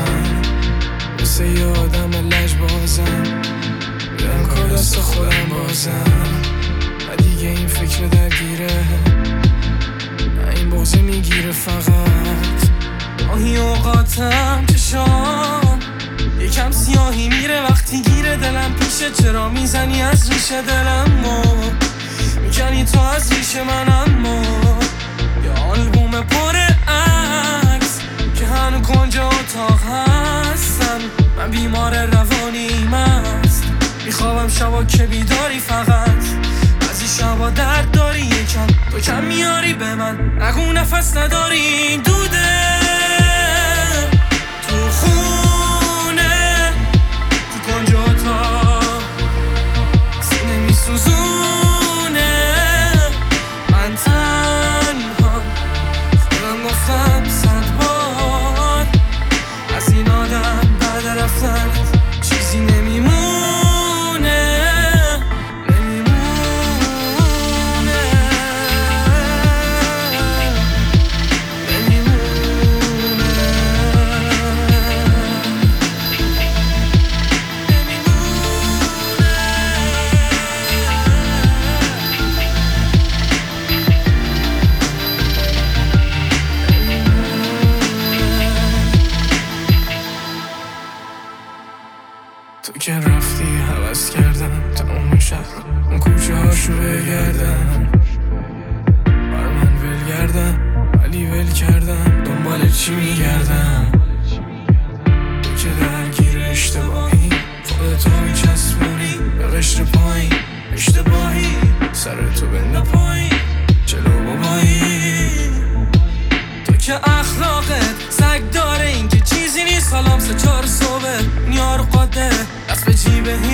من مثل یه آدم لجبازم دارم کار دست خودم بازم و دیگه این فکر درگیره این بازه میگیره فقط گاهی اوقاتم چشام یکم سیاهی میره وقتی گیره دلم پیشه چرا میزنی از ریشه دلم میکنی تو از ریشه من اما یه آلبوم پر عکس که هنو کنج اتاق هستم من بیمار روانیم است میخوابم شبا که بیداری فقط بعضی شبا درد داری یکم تو کم میاری به من نگو نفس نداری دوده تو خونه تو کنج اتاق سینه میسوزونه من تنها خودم گفتم 100 بار از این آدم بعد رفتن چیزی نمیمونه تو که رفتی حوض کردم تمام شهر اون کوچه هاشو بگردم بر من ول گردم ولی ول کردم دنبال چی میگردم تو که درگیر اشتباهی خودتو میچسبونی به قشر پایین اشتباهی سرتو بنده پایین جلو بابایی تو که اخلاقت سگ داره این که چیزی نیست حالام 3-4 صبح میار قاده دست به جیبه